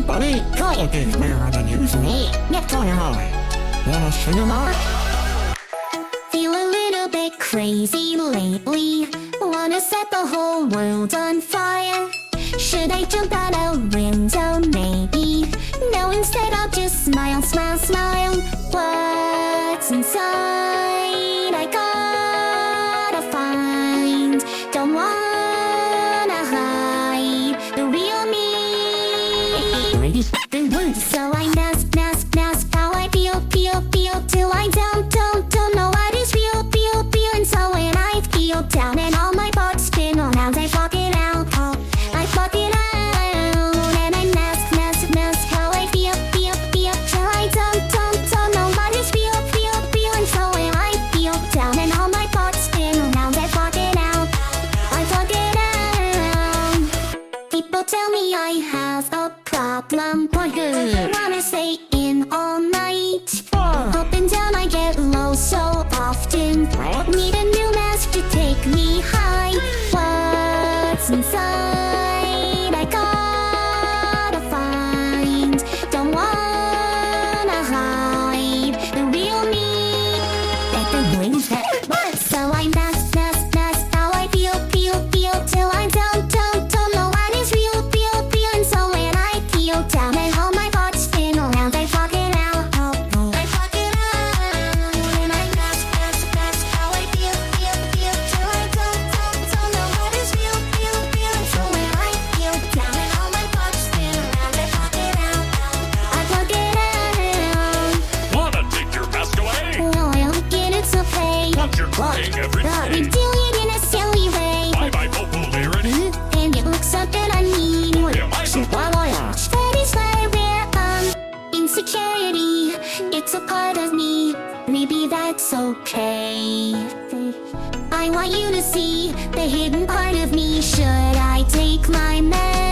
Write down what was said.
buddy, collocates better than usual. What's going on? Wanna sing about it? Feel a little bit crazy lately. Wanna set the whole world on fire. Should I jump out a window? Maybe. No, instead I'll just smile, smile, smile. What's inside? I gotta find. Don't wanna hide the real me. Ladies, they wait. So I mask how I feel till I don't know what is real. And so when I feel down and all my thoughts spin around, I block it out. I block it out and I mask how I feel till I don't know what is real. And so when I feel down and all my thoughts spin around, I block it out. I block it out. People tell me I have a problem. Wanna stay in all night. Up and down I get low so often. Need a new mask to take me high. What's inside? I gotta find. Don't wanna hide the real me. Let them wait. So I mask how I feel till I don't know what is real. And so when I feel down and all my thoughts spin around, I block it out. I block it out and I mask how I feel till I don't know what is real. And so when I feel down and all my thoughts spin around, I block it out. I block it out. Wanna take your mask away? No, I don't get it to play. But you're crying every But we day. do it in a silly way. Bye-bye popularity. And it looks something I need. Am I So why do I ask? That is where insecurity. It's a part of me. Maybe that's okay. I want you to see the hidden part of me. Should I take my med?